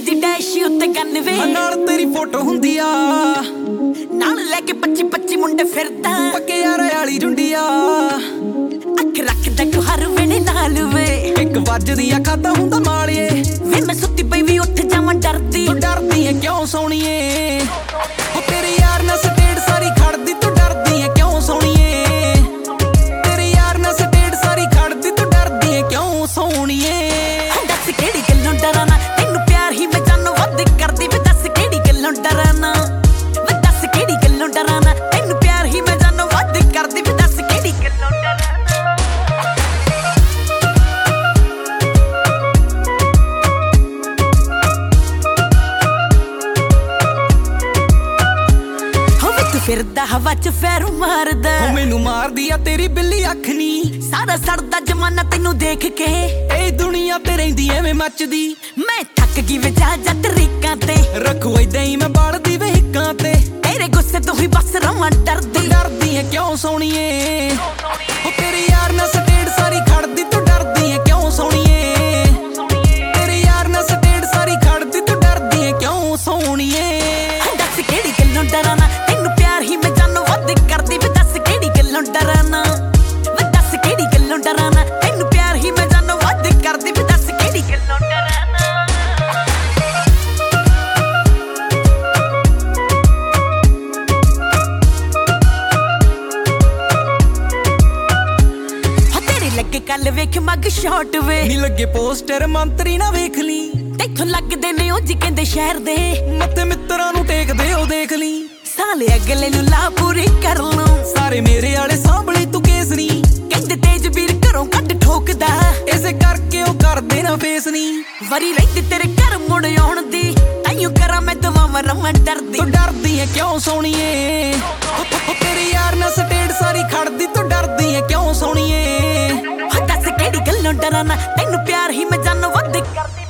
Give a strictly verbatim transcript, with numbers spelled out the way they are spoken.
ਦੀ dash ਉੱਤੇ gun ਵੇ ਨਾਲ ਤੇਰੀ ਫੋਟੋ ਹੁੰਦੀ ਆ ਨਾਲ ਲੈ ਕੇ ਪੱਚੀ ਪੱਚੀ ਮੁੰਡੇ ਫਿਰਦਾ ਪੱਕੇ ਯਾਰ ਵਾਲੀ ਜੁੰਡੀਆ ਅੱਖ ਰੱਖਦਾ ਤੂੰ ਹਰ ਵੇਲੇ ਨਾਲ ਵੇ ਇੱਕ ਵੱਜਦੀ ਆ ਖਾਦਾ ਹੁੰਦਾ ਮਾਲੀਏ ਵੇ ਮੈਂ ਸੁੱਤੀ ਪਈ ਵੀ ਉੱਠ ਜਾਵਾਂ ਡਰਦੀ ਤੂੰ ਡਰਦੀ ਏ ਕਿਉਂ ਸੋਹਣੀਏ ਉਹ ਤੇਰੇ ਯਾਰ ਨਾਲ ਸਟੇਟ ਸਾਰੀ ਖੜਦੀ ਤੂੰ ਡਰਦੀ ਏ ਕਿਉਂ ਸੋਹਣੀਏ ਤੇਰੇ ਯਾਰ ਨਾਲ ਸਟੇਟ ਸਾਰੀ ਖੜਦੀ ਤੂੰ ਡਰਦੀ ਏ ਕਿਉਂ ਸੋਹਣੀਏ ਦੱਸ ਕਿਹੜੀ ਗੱਲੋਂ ਡਰਾਨਾ ਤੈਨੂੰ ਪਿਆਰ ਹੀ ਮੈਂ ਜਾਨੋਂ ਵੱਧ ਕਰਦੀ ਵੇ ਦੱਸ ਕਿਹੜੀ ਗੱਲੋਂ ਡਰਾਨਾ ਵੇ ਦੱਸ ਕਿਹੜੀ ਗੱਲੋਂ ਡਰਾਨਾ ਤੈਨੂੰ ਪਿਆਰ ਹੀ ਮੈਂ ਜਾਨੋਂ ਵੱਧ ਕਰਦੀ ਵੇ ਦੱਸ ਕਿਹੜੀ ਗੱਲੋਂ ਡਰਾਨਾ ਫਿਰਦਾ ਹਵਾ ਚ ਫੇਰ ਮਾਰਦਾ ਉਹ ਮੈਨੂੰ ਮਾਰਦੀ ਆ ਤੇਰੀ ਬਿੱਲੀ ਅੱਖ ਨੀ ਸਾਰਾ ਸੜਦਾ ਜਮਾਨਾ ਤੈਨੂੰ ਦੇਖ ਕੇ ਇਹ ਦੁਨੀਆ ਤੇ ਰਹਿੰਦੀ ਐਵੇਂ ਮੱਚਦੀ ਮੈਂ ਥੱਕ ਗਈ ਵੇ ਜਾ ਜਾ ਤਰੀਕਾਂ ਤੇ ਰੱਖੂ ਏਦਾਂ ਹੀ ਮੈਂ ਬਾਲਦੀ ਵੇ ਹਿੱਕਾਂ ਤੇ ਤੇਰੇ ਗੁੱਸੇ ਤੋਂ ਹੀ ਬਸ ਰਵਾਂ ਡਰਦੀ ਡਰਦੀ ਏ ਕਿਉਂ ਸੋਹਣੀਏ ਉਹ ਤੇਰੇ ਯਾਰ ਨਾਲ ਸਟੇਟ ਸਾਰੀ ਖੜਦੀ ਤੂੰ ਡਰਦੀ ਏ ਕਿਉਂ ਸੋਹਣੀਏ ਤੇਰੇ ਯਾਰ ਨਾਲ ਸਟੇਟ ਸਾਰੀ ਖੜਦੀ ਤੂੰ ਡਰਦੀ ਏ ਕਿਉਂ ਸੋਹਣੀਏ ਦੱਸ ਕਿਹੜੀ ਗੱਲੋਂ ਡਰਾਨਾ ਤੈਨੂੰ ਪਿਆਰ ਹੀ ਮੈਂ ਜਾਨੋਂ ਵੱਧ ਕਰਦੀ ਵੇ ਦੱਸ ਕਿਹੜੀ ਗੱਲੋਂ ਡਰਾਨਾ ਵੇ ਦੱਸ ਕਿਹੜੀ ਗੱਲੋਂ ਡਰਾਨਾ ਤੈਨੂੰ ਪਿਆਰ ਹੀ ਮੈਂ ਜਾਨੋਂ ਵੱਧ ਕਰਦੀ ਵੇ ਦੱਸ ਕਿਹੜੀ ਗੱਲੋਂ ਡਰਾਨਾ ਹੋ ਤੇਰੇ ਲੱਗੇ ਕੱਲ ਵੇਖ ਮੱਗ ਸ਼ਾਟ ਵੇ ਨੀ ਲੱਗੇ ਪੋਸਟਰ ਮੰਤਰੀ ਨਾ ਵੇਖ ਲਈ ਤੈਥੋਂ ਲੱਗਦੇ ਨੇ ਉਹ ਜੀ ਕਹਿੰਦੇ ਸ਼ਹਿਰ ਦੇ ਮੱਥੇ ਮਿੱਤਰਾਂ ਨੂੰ ਟੇਕਦੇ ਉਹ ਦੇਖ ਲਈ ਸਾਲੇ ਅਗਲੇ ਨੂੰ ਲਾ ਪੂਰੀ ਕਰ ਲੂੰ ਸਾਰੇ ਮੇਰੇ ਵਾਲੇ ਸਾਂਭਲੇ ਤੂੰ ਕੇਸ ਨੀ ਕਹਿੰਦੇ ਤੇਜ ਵੀਰ ਘਰੋਂ ਕੱਢ ਠੋਕਦਾ ਇਸੇ ਕਰਕੇ ਉਹ ਕਰਦੇ ਨਾ ਫੇਸ ਨੀ ਵਰੀ ਰਹਿੰਦੀ ਤੇਰੇ ਘਰ ਮੁੜ ਆਉਣ ਦੀ ਤਾਈਓ ਕਰਾਂ ਮੈਂ ਦਵਾਵਾਂ ਰਮਨ ਡਰਦੀ ਤੂੰ ਡਰਦੀ ਏ ਕਿਉਂ ਸੋਹਣੀਏ ਉਹ ਤੇਰੇ ਯਾਰ ਨਾਲ ਸਟੇਟ ਸਾਰੀ ਖੜਦੀ ਤੂੰ ਡਰਦੀ ਏ ਕਿਉਂ ਸੋਹਣੀਏ ਦੱਸ ਕਿਹੜੀ ਗੱਲੋਂ ਡਰਾਨਾ ਤੈਨੂੰ ਪਿਆਰ ਹੀ ਮੈਂ ਜਾਨੋਂ ਵੱਧ ਕਰਦੀ